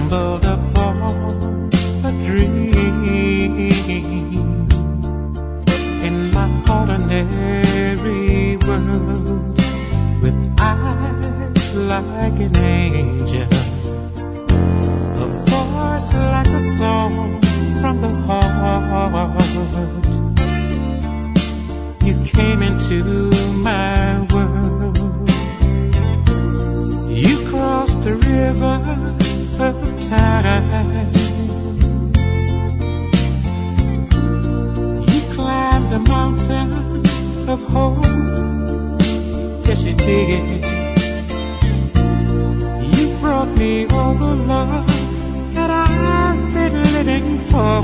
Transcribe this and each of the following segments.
stumbled upon a dream in my ordinary world, with eyes like an angel, a voice like a song from the heart. You came into my world. You crossed the river of time. You climbed the mountain of hope. Yes, you did. You brought me all the love that I've been living for.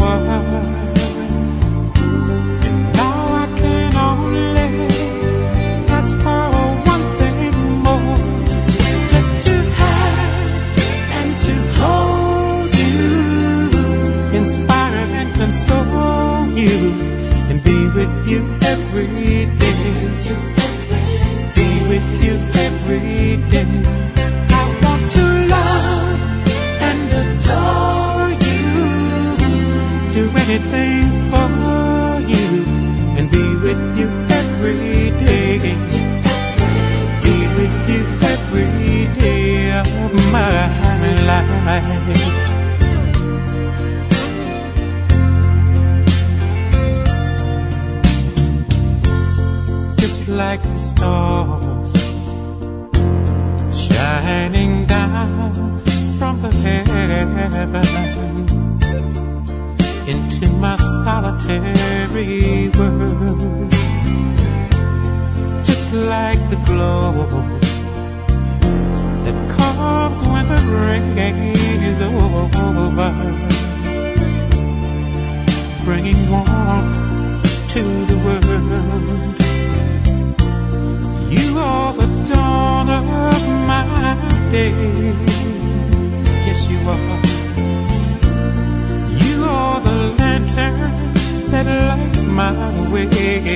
And now I can only ask for one thing more, just to have and to hold you, inspire and console you, and be with you every day. Be with you every day. I want to love and adore you, do anything for you, and be with you every day. Be with you every day of my life. Just like the stars shining down from the heavens into my solitary world, just like the glow that comes when the rain is over, bringing warmth to the world. You are the dawn of my day. Yes, you are. You are the lantern that lights my way.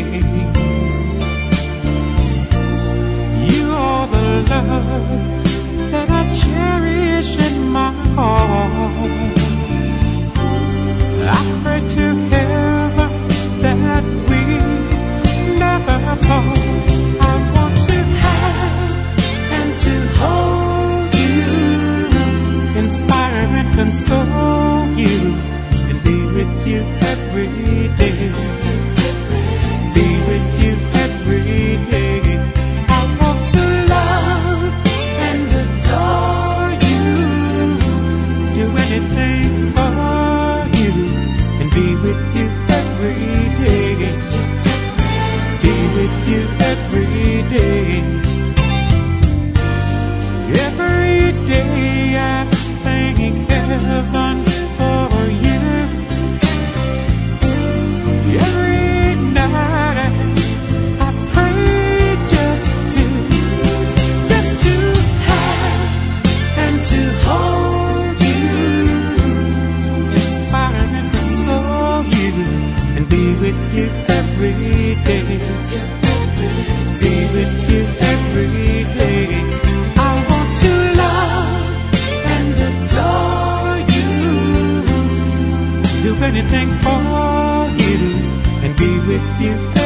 You are the love that I cherish in my heart. I pray to heaven that we never part. I want to have and to hold you, inspire and console you, and be with you every day. Be with you every day. I want to love and adore you, do anything for you, and be with you every day. Be with you every day. Every day I thank heaven for you. Every night I pray just to have and to hold you, inspire and console you, and be with you every day. Be with you every day. I want to love and adore you, do anything for you, and be with you